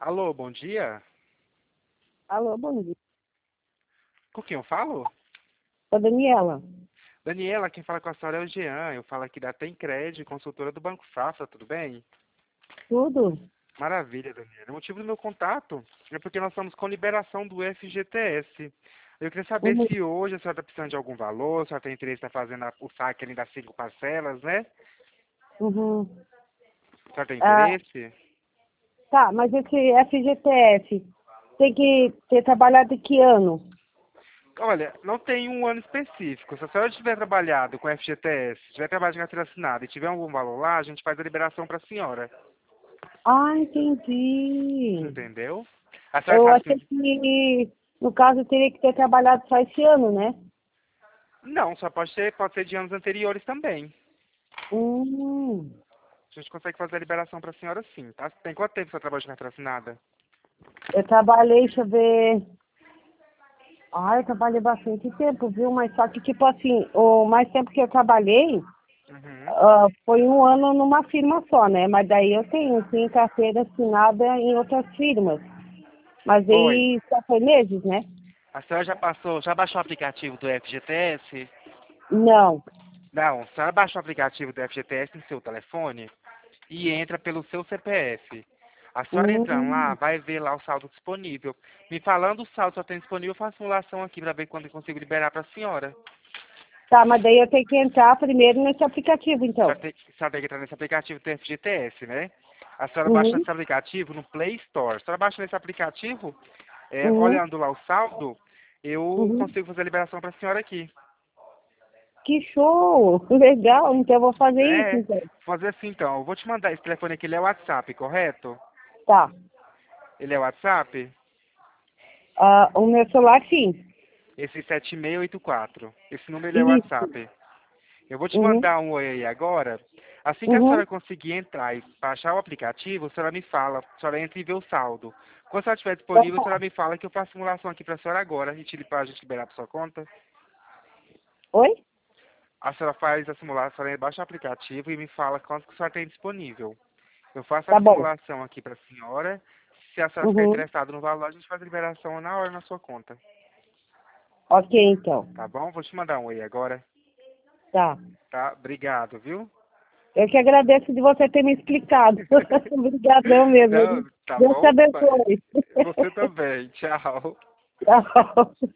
Alô, bom dia. Alô, bom dia. Com quem eu falo? Ô, Daniela, Daniela, quem fala com a senhora é o Jean. Eu falo aqui da Tencred, consultora do Banco Safra, tudo bem? tudo? Maravilha, Daniela. O motivo do meu contato é porque nós estamos com liberação do FGTS. Eu queria saber Uhum. se hoje a senhora está precisando de algum valor, se a senhora tem interesse em estar fazendo o saque ali das 5 parcelas, né? Uhum. A senhora tem Ah, interesse? tá, mas esse FGTS tem que ter trabalhado em que ano? Olha, não tem um ano específico. Se a senhora tiver trabalhado com FGTS, tiver trabalhado de carteira assinada e tiver algum valor lá, a gente faz a liberação para a senhora. Ah, entendi. Entendeu? A senhora Eu está achei assim. que, no caso, teria que ter trabalhado só esse ano, né? Não, só pode ser de anos anteriores também. Hum, A gente consegue fazer a liberação para a senhora sim, tá? Tem quanto tempo você trabalha de carteira assinada? eu trabalhei, deixa eu ver. Ah, eu trabalhei bastante tempo, viu? Mas só que, tipo assim, o mais tempo que eu trabalhei Uhum. foi um ano numa firma só, né? Mas daí eu tenho, sim, carteira assinada em outras firmas. Mas Foi. aí só foi meses, né? A senhora já baixou o aplicativo do FGTS? Não. Não, a senhora baixou o aplicativo do FGTS no seu telefone e entra pelo seu CPF. A senhora entrando lá, Hum, vai ver lá o saldo disponível. Me falando o saldo que só tem disponível, eu faço simulação aqui para ver quando eu consigo liberar para a senhora. tá, mas daí eu tenho que entrar primeiro nesse aplicativo, então. A senhora tem que entrar nesse aplicativo do FGTS, né? A senhora baixa Uhum, esse aplicativo no Play Store. A senhora baixa nesse aplicativo, uhum, olhando lá o saldo, eu uhum. consigo fazer a liberação para a senhora aqui. Que show! Legal, então eu vou fazer isso, É, então. fazer assim então. Eu vou te mandar esse telefone aqui, ele é WhatsApp, correto? Tá. Ele é WhatsApp? Ah, o meu celular, sim. Esse 7684. Esse número ele é Isso. WhatsApp. Eu vou te Uhum, mandar um oi aí agora. Assim que a uhum. senhora conseguir entrar e baixar o aplicativo, a senhora me fala. A senhora entra e vê o saldo. Quando a senhora estiver Então disponível, a tá. senhora me fala que eu faço simulação aqui para a senhora agora. Para a gente liberar para sua conta. Oi? A senhora faz a simulação, a senhora baixa o aplicativo e me fala quanto que a senhora tem disponível. Eu faço a Tá bom. simulação aqui para a senhora. Se a senhora ficar Uhum. interessada no valor, a gente faz a liberação na hora na sua conta. Ok, então. Tá bom? Vou te mandar um oi agora. Tá. Tá? Obrigado, viu? Eu que agradeço de você ter me explicado. Obrigadão mesmo. Não, tá Deus te bom? abençoe. Você também. Tchau. Tchau.